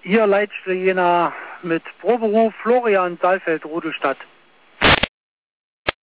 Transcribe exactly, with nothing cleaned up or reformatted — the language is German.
Ihr Leitstelle Jena mit Proberuf Florian Saalfeld, Rudelstadt.